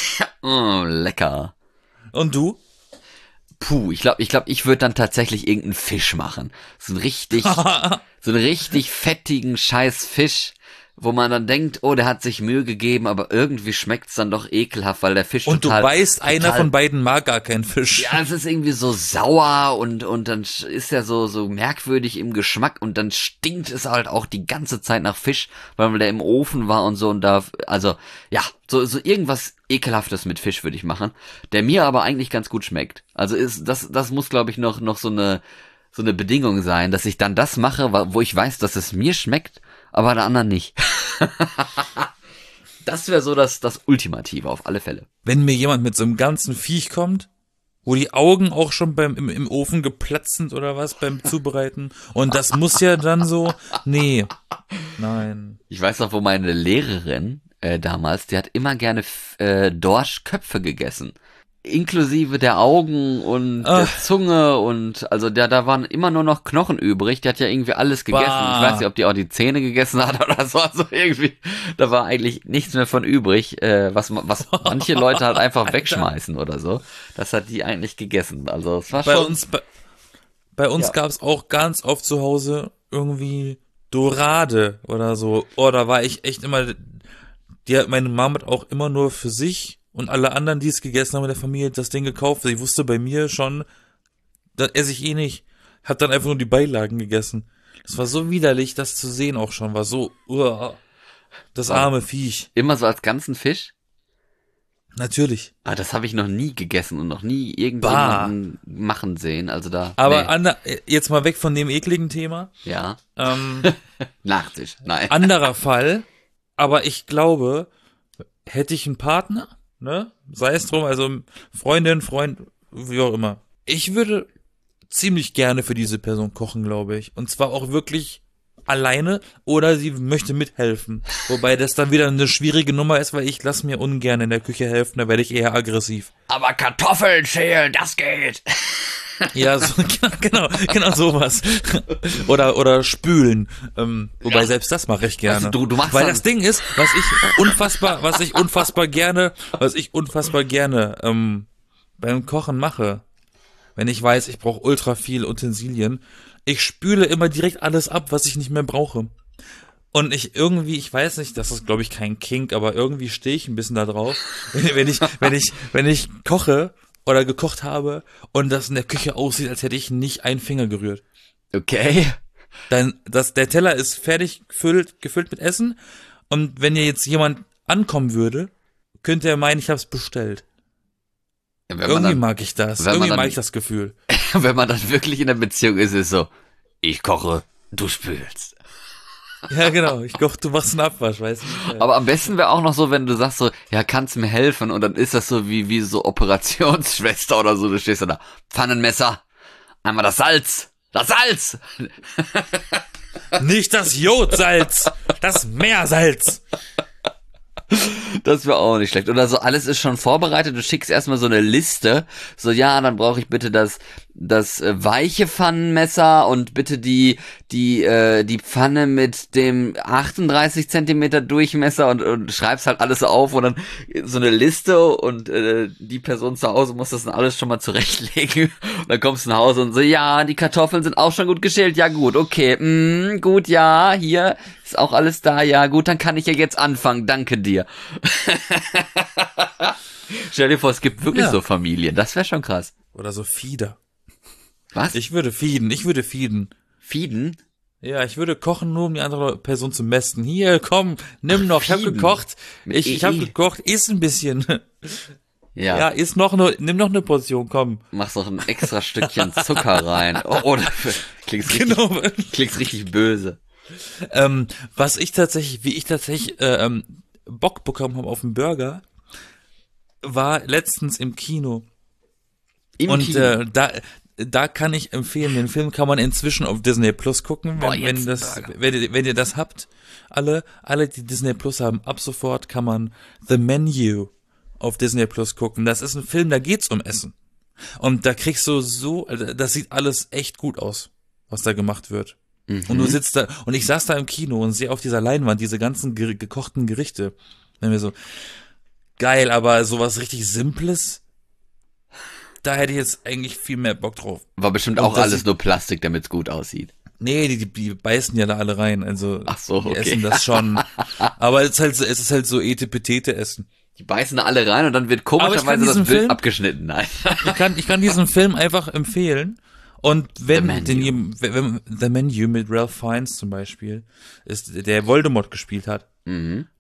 Oh, lecker. Und du? Puh, ich glaube, ich glaube, ich würde dann tatsächlich irgendeinen Fisch machen. So einen richtig, so einen richtig fettigen scheiß Fisch, wo man dann denkt, oh, der hat sich Mühe gegeben, aber irgendwie schmeckt's dann doch ekelhaft, weil der Fisch Und total, du weißt, einer total, von beiden mag gar keinen Fisch. ja, es ist irgendwie so sauer und und dann ist er so so merkwürdig im Geschmack und dann stinkt es halt auch die ganze Zeit nach Fisch, weil der im Ofen war und so und da, also ja, so so irgendwas ekelhaftes mit Fisch würde ich machen, der mir aber eigentlich ganz gut schmeckt. Also ist das das muss, glaube ich, noch noch so eine so eine Bedingung sein, dass ich dann das mache, wo ich weiß, dass es mir schmeckt, aber der anderen nicht. Das wäre so das das Ultimative auf alle Fälle. Wenn mir jemand mit so einem ganzen Viech kommt, wo die Augen auch schon beim im, im Ofen geplatzt sind oder was beim Zubereiten, und das muss ja dann so, nee, nein. Ich weiß noch, wo meine Lehrerin äh, damals, die hat immer gerne äh, Dorschköpfe gegessen. Inklusive der Augen und Ach. der Zunge und also da, da waren immer nur noch Knochen übrig. Die hat ja irgendwie alles gegessen. Bah. Ich weiß nicht, ob die auch die Zähne gegessen hat oder so. Also irgendwie, da war eigentlich nichts mehr von übrig, äh, was ma- was manche Leute halt einfach Alter. wegschmeißen oder so. Das hat die eigentlich gegessen. Also es war Bei schon. uns, bei, bei uns Ja. gab's auch ganz oft zu Hause irgendwie Dorade oder so. Oh, da war ich echt immer, die hat meine Mama hat auch immer nur für sich und alle anderen, die es gegessen haben in der Familie, das Ding gekauft. Ich wusste bei mir schon, das esse ich eh nicht. Hat dann einfach nur die Beilagen gegessen. Das war so widerlich, das zu sehen auch schon. War so, uah, das arme Viech. Immer so als ganzen Fisch. Natürlich. Ah, das habe ich noch nie gegessen und noch nie irgendjemanden machen sehen. Also da. Aber nee. ander, jetzt mal weg von dem ekligen Thema. Ja. Ähm, Nachtisch. Nein. anderer Fall, aber ich glaube, hätte ich einen Partner, ne, sei es drum, also Freundin, Freund, wie auch immer. Ich würde ziemlich gerne für diese Person kochen, glaube ich. Und zwar auch wirklich alleine oder sie möchte mithelfen. Wobei das dann wieder eine schwierige Nummer ist, weil ich lasse mir ungern in der Küche helfen, da werde ich eher aggressiv. Aber Kartoffeln schälen, das geht. Ja, so, genau, genau sowas. Oder oder spülen. Ähm, wobei Ja. selbst das mache ich gerne. Weißt du, du- du machst Weil dann- das Ding ist, was ich unfassbar, was ich unfassbar gerne, was ich unfassbar gerne ähm, beim Kochen mache, wenn ich weiß, ich brauche ultra viel Utensilien, ich spüle immer direkt alles ab, was ich nicht mehr brauche. Und ich irgendwie, ich weiß nicht, das ist glaube ich kein Kink, aber irgendwie stehe ich ein bisschen da drauf, wenn, wenn ich, wenn ich, wenn ich koche oder gekocht habe und das in der Küche aussieht, als hätte ich nicht einen Finger gerührt. Okay. Dann, das, der Teller ist fertig gefüllt, gefüllt mit Essen und wenn hier jetzt jemand ankommen würde, könnte er meinen, ich habe es bestellt. Ja, wenn man Irgendwie dann, mag ich das. wenn man Irgendwie dann- mag ich das Gefühl. wenn man dann wirklich in der Beziehung ist, ist so, ich koche, du spülst. Ja, genau. Ich glaube, du machst einen Abwasch, weißt du? Aber am besten wäre auch noch so, wenn du sagst so, ja, kannst du mir helfen? Und dann ist das so wie, wie so Operationsschwester oder so. Du stehst dann da, Pfannenmesser, einmal das Salz, das Salz! Nicht das Jodsalz, das Meersalz. Das wäre auch nicht schlecht. Oder so, alles ist schon vorbereitet. Du schickst erstmal so eine Liste. So, ja, dann brauche ich bitte das, das äh, weiche Pfannenmesser und bitte die die äh, die Pfanne mit dem achtunddreißig Zentimeter Durchmesser und, und schreibst halt alles auf und dann so eine Liste und äh, die Person zu Hause muss das dann alles schon mal zurechtlegen und dann kommst du nach Hause und so, ja, die Kartoffeln sind auch schon gut geschält, ja gut, okay, mm, gut, ja, hier ist auch alles da, ja gut, dann kann ich ja jetzt anfangen, danke dir. Stell dir vor, es gibt wirklich Ja. so Familien, das wäre schon krass. Oder so Fieder. Was? Ich würde feeden, ich würde feeden. Feeden? Ja, ich würde kochen, nur um die andere Person zu mästen. Hier, komm, nimm noch, ich hab feeden. gekocht. Ich, Mit ich hab E E. gekocht, iss ein bisschen. Ja, Ja, iss noch ne, nimm noch eine Portion, komm. machst noch ein extra Stückchen Zucker rein. Oh, oder klingt's richtig, Genau. klingt's richtig böse. ähm, was ich tatsächlich, wie ich tatsächlich äh, ähm, Bock bekommen habe auf einen Burger, war letztens im Kino. Im Und Kino. äh, da da kann ich empfehlen, den Film kann man inzwischen auf Disney Plus gucken, Boah, wenn, jetzt wenn das Burger. wenn ihr, wenn ihr das habt. Alle alle die Disney Plus haben, ab sofort kann man The Menu auf Disney Plus gucken. Das ist ein Film, da geht's um Essen. Und da kriegst du so, also das sieht alles echt gut aus, was da gemacht wird. Mhm. Und du sitzt da, und ich saß da im Kino und sehe auf dieser Leinwand diese ganzen ge gekochten Gerichte. Wenn wir so, geil, aber sowas richtig Simples, da hätte ich jetzt eigentlich viel mehr Bock drauf. War bestimmt Und auch das alles sieht- nur Plastik, damit's gut aussieht. Nee, die, die beißen ja da alle rein, also Ach so, die okay. essen das schon. Aber es ist halt so, es ist halt so etepetete Essen. Die beißen da alle rein und dann wird Aber ich kann komischerweise das diesen Bild Film- abgeschnitten. Nein. Ich kann, ich kann diesen Film einfach empfehlen. Und wenn Menu. den jem- wenn, wenn The Menu mit Ralph Fiennes zum Beispiel ist, der Voldemort gespielt hat, Mhm.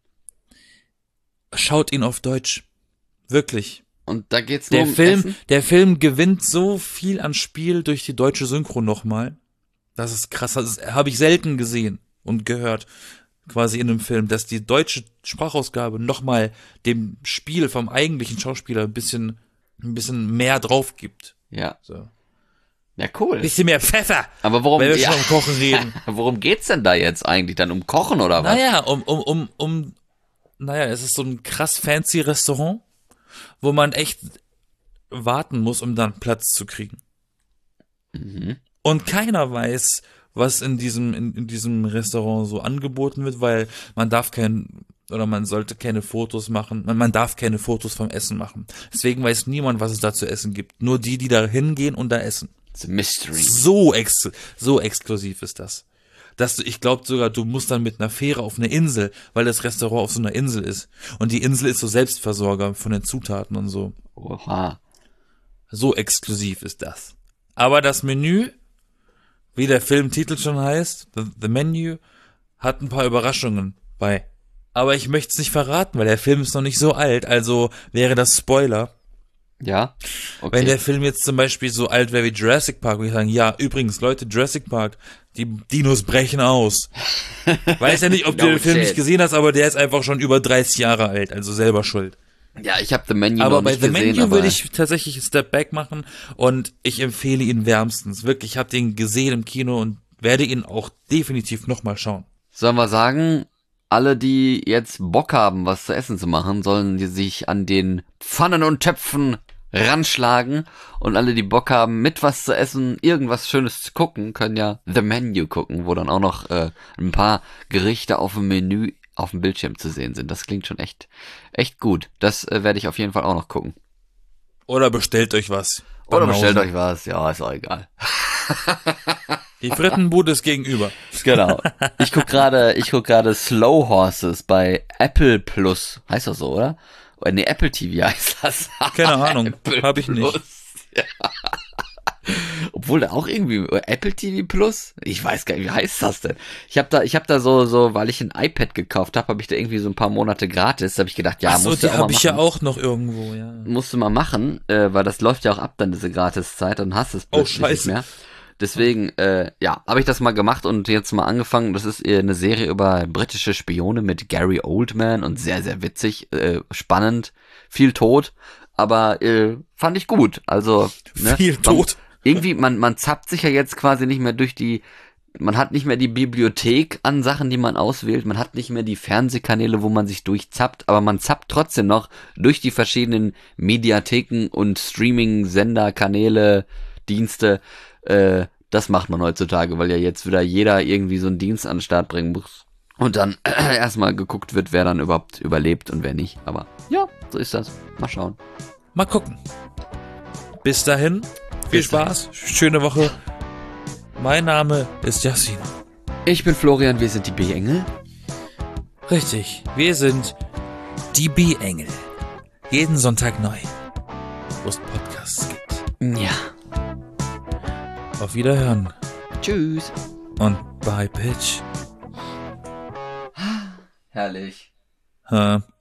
schaut ihn auf Deutsch. Wirklich. Und da geht's nur Der um Film, Essen? der Film gewinnt so viel an Spiel durch die deutsche Synchro nochmal. Das ist krass. Das habe ich selten gesehen und gehört, quasi in einem Film, dass die deutsche Sprachausgabe nochmal dem Spiel vom eigentlichen Schauspieler ein bisschen, ein bisschen mehr drauf gibt. Ja. So. Ja, cool. Bisschen mehr Pfeffer, Aber worum, wenn wir ja, schon um Kochen reden. worum geht's denn da jetzt eigentlich? Dann um Kochen oder was? Naja, um, um, um, um, naja, es ist so ein krass fancy Restaurant, wo man echt warten muss, um dann Platz zu kriegen. Mhm. Und keiner weiß, was in diesem, in, in diesem Restaurant so angeboten wird, weil man darf kein, oder man sollte keine Fotos machen, man, man darf keine Fotos vom Essen machen. Deswegen weiß niemand, was es da zu essen gibt. Nur die, die da hingehen und da essen. It's a mystery. So ex so exklusiv ist das. Dass du, ich glaube sogar, du musst dann mit einer Fähre auf eine Insel, weil das Restaurant auf so einer Insel ist. Und die Insel ist so Selbstversorger von den Zutaten und so. Oha. So exklusiv ist das. Aber das Menü, wie der Filmtitel schon heißt, The, The Menu, hat ein paar Überraschungen bei. Aber ich möchte es nicht verraten, weil der Film ist noch nicht so alt, also wäre das Spoiler. Ja? Okay. Wenn der Film jetzt zum Beispiel so alt wäre wie Jurassic Park, würde ich sagen, ja, übrigens, Leute, Jurassic Park, die Dinos brechen aus. Weiß ja nicht, ob du No den Film shit. nicht gesehen hast, aber der ist einfach schon über dreißig Jahre alt, also selber schuld. Ja, ich habe The Menu Aber noch bei nicht The gesehen, Menu aber würde ich tatsächlich einen Step Back machen und ich empfehle ihn wärmstens. Wirklich, ich habe den gesehen im Kino und werde ihn auch definitiv nochmal schauen. sollen wir sagen, alle, die jetzt Bock haben, was zu essen zu machen, sollen die sich an den Pfannen und Töpfen ranschlagen und alle, die Bock haben, mit was zu essen, irgendwas Schönes zu gucken, können ja The Menu gucken, wo dann auch noch äh, ein paar Gerichte auf dem Menü auf dem Bildschirm zu sehen sind. Das klingt schon echt, echt gut. Das äh, werde ich auf jeden Fall auch noch gucken. Oder bestellt euch was. Oder Banausen. bestellt euch was, ja, ist auch egal. Die Frittenbude ist gegenüber. Genau. Ich guck gerade, ich guck gerade Slow Horses bei Apple Plus. Heißt das so, oder? Oder nee, Apple T V heißt das. Keine Ahnung, Apple hab ich nicht. Plus. Ja. Obwohl da auch irgendwie Apple T V Plus? Ich weiß gar nicht, wie heißt das denn? Ich habe da, ich habe da so, so, weil ich ein iPad gekauft habe, habe ich da irgendwie so ein paar Monate gratis. Da habe ich gedacht, ja, Ach so, musst du die auch mal habe ich machen. ja auch noch irgendwo, ja. Musst du mal machen, äh, weil das läuft ja auch ab dann diese Gratiszeit, dann hast du es Oh, plötzlich nicht scheiße. mehr. Deswegen, äh, ja, habe ich das mal gemacht und jetzt mal angefangen. Das ist eher eine Serie über britische Spione mit Gary Oldman und sehr, sehr witzig, äh, spannend, viel Tod, aber äh, fand ich gut. Also ne, Viel man, Tod. irgendwie, man, man zappt sich ja jetzt quasi nicht mehr durch die, man hat nicht mehr die Bibliothek an Sachen, die man auswählt, man hat nicht mehr die Fernsehkanäle, wo man sich durchzappt, aber man zappt trotzdem noch durch die verschiedenen Mediatheken und Streaming-Sender, Kanäle, Dienste, äh, das macht man heutzutage, weil ja jetzt wieder jeder irgendwie so einen Dienst an den Start bringen muss. Und dann äh, erstmal geguckt wird, wer dann überhaupt überlebt und wer nicht. Aber ja, so ist das. Mal schauen. Mal gucken. Bis dahin, viel Bis Spaß, schöne Woche. Mein Name ist Yassin. Ich bin Florian, wir sind die B-Engel. Richtig, wir sind die B-Engel. Jeden Sonntag neu, wo es Podcasts gibt. Ja. Auf Wiederhören Tschüss. und bye, Bitch. Herrlich. Huh.